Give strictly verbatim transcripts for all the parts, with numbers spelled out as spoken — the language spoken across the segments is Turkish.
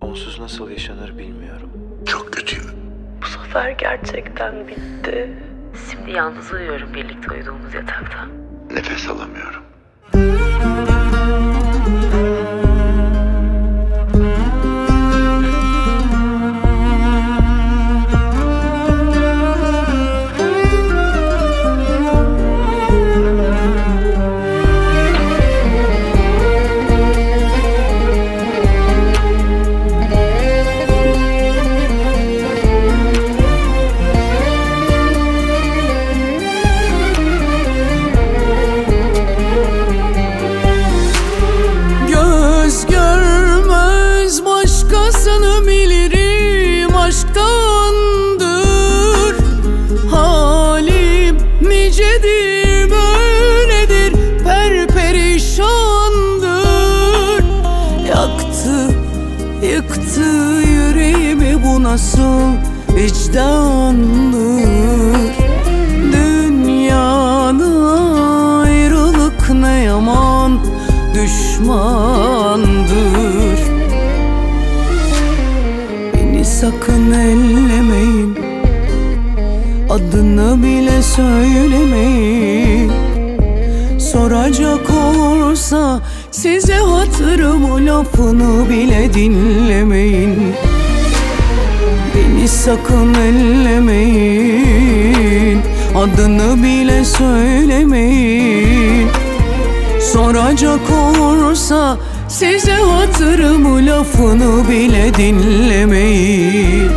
Onsuz nasıl yaşanır bilmiyorum. Çok kötüyüm. Bu sefer gerçekten bitti. Şimdi yalnız uyuyorum birlikte uyuduğumuz yatakta. Nefes alamıyorum. Başkasını bilirim aşktandır. Halim nicedir böyledir, perperişandır. Yaktı, yıktı yüreğimi, bu nasıl vicdandır. Dünyada ayrılık ne yaman düşmandır. Sakın ellemeyin, adını bile söylemeyin. Soracak olursa size hatırımı, lafını bile dinlemeyin. Beni sakın ellemeyin, adını bile söylemeyin. Soracak olursa size hatırımı, lafını bile dinlemeyin.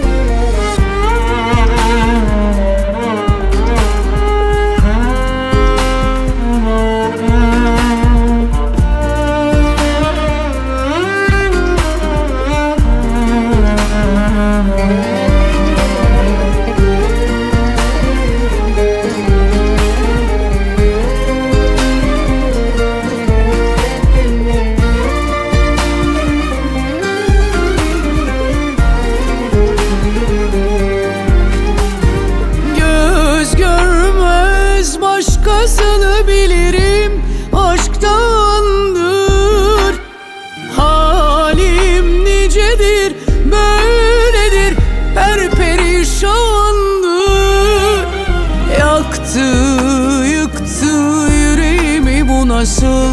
Başkasını bilirim aşktandır. Halim nicedir böyledir, perperişandır. Yaktı, yıktı yüreğimi, bu nasıl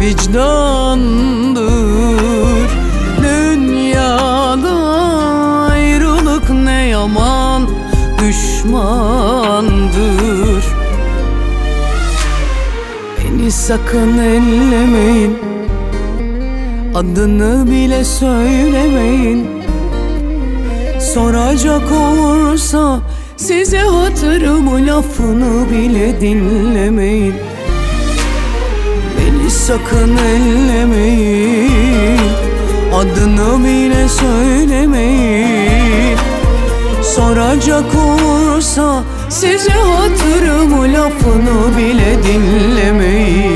vicdandır. Dünyada ayrılık ne yaman düşmandır. Beni sakın ellemeyin, adını bile söylemeyin. Soracak olursa size hatırımı, lafını bile dinlemeyin. Beni sakın ellemeyin, adını bile söylemeyin. Soracak olursa size hatırımı, lafını bile dinlemeyin.